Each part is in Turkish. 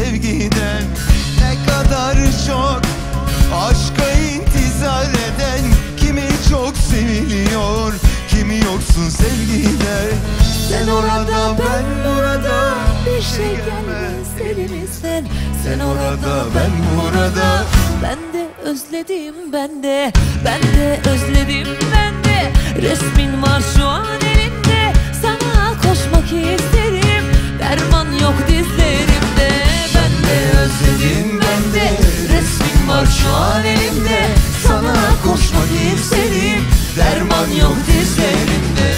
sevgiden. Ne kadar çok aşka intizar eden, kimi çok seviliyor, kimi yoksun sevgide. Sen orada ben burada, Bir şey gelmez elimizden. sen orada ben burada. Ben de özledim, ben de özledim, ben de. Resmin var şu an elimde, sana koşmak isterim. Derman yok dizlerimde. Ben de özledim, ben de. Resmin var şu an elimde, sana koşmak isterim. Derman yok dizlerimde.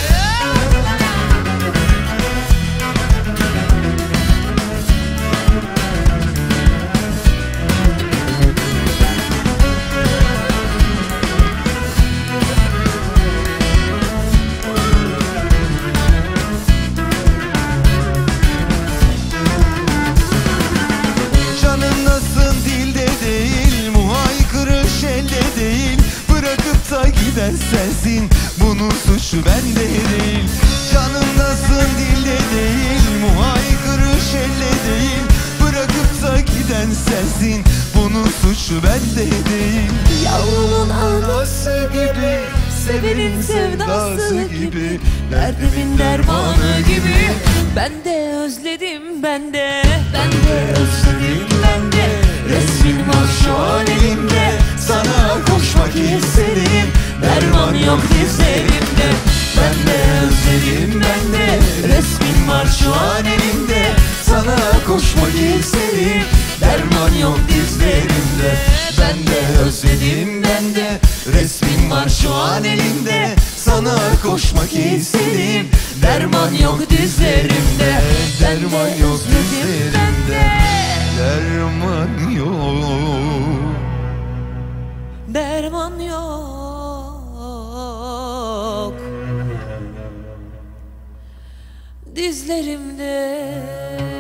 Giden sensin, bunun suçu bende değil. Canımdasın, dilde değil, muhaykırış elde değil. Bırakıp da giden sensin, bunun suçu bende değil. Yavrunun ağlaması gibi, sevenin sevdası gibi, derdimin dermanı gibi. Ben de özledim, ben de özledim, ben de. Resmin var şu an elimde, sana koşmak isterim. Derman yok dizlerimde. Ben de özledim, ben de. Resmin var şu an elimde, sana koşmak isterim. Derman yok dizlerimde. Ben de özledim, ben de. Resmin var şu an elimde, sana koşmak isterim. Derman yok dizlerimde. Derman yok dizlerimde. Derman yok. Derman yok dizlerimde.